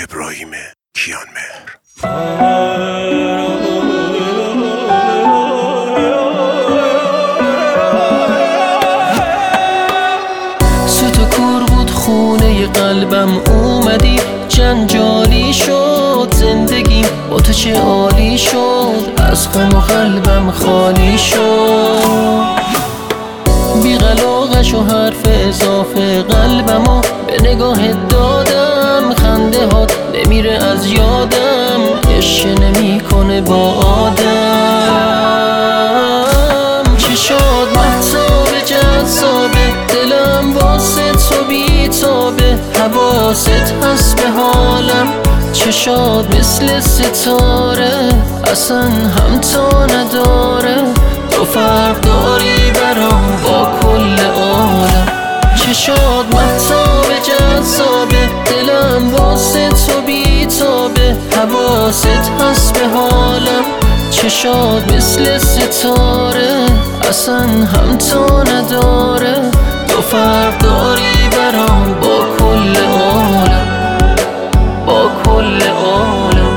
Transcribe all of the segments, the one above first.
ابراهیم کیانمهر. سوت و کور بود خونه قلبم، اومدی جنجالی شد زندگیم، با تو چه عالی شد، از غم و قلبم خالی شد. بی قلاقش و حرف اضافه قلبمو به نگاهت دادم، خنده هات نمیره از یادم، عشق نمیکنه با آدم. چشات مهتاب جذابه، دلم واسه تو بیتابه، حواست هست به حالم، چشات مثل ستاره، اصلا همتا نداره، تو فرق داری برام با کل عالم. چشات مهتاب جذابه، دلم واسه تو بیتابه، حواست هست به حالم، چشات مثل ستاره، اصلا همتا نداره، تو فرق داری برام با کل عالم، با کل عالم.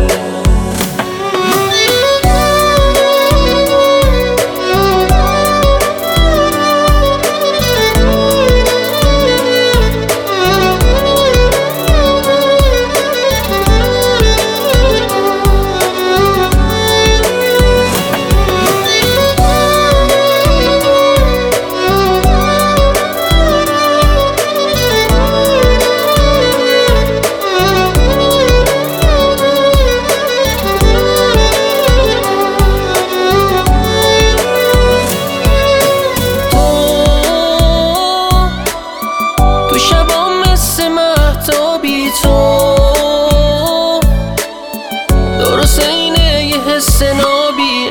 درست اینه یه حس نابی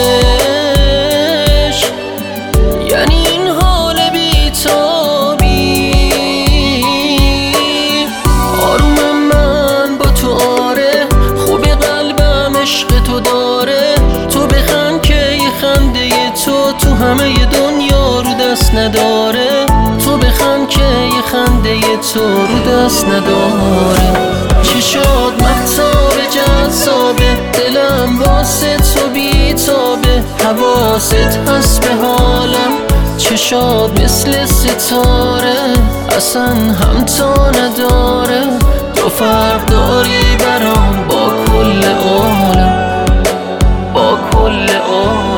عشق، یعنی این حال بیتابی، آرومم من با تو، آره خوب قلبم عشق تو داره، تو بخند که یه خنده تو همه دنیا رو دست نداره، تو بخند که یه خنده تو رو دست نداره. چشات مهتاب جذابه، دلم واسه تو بیتابه، حواست هست به حالم، چشات مثل ستاره، اصلا همتا نداره، تو فرق داری برام با کل عالم، با کل عالم.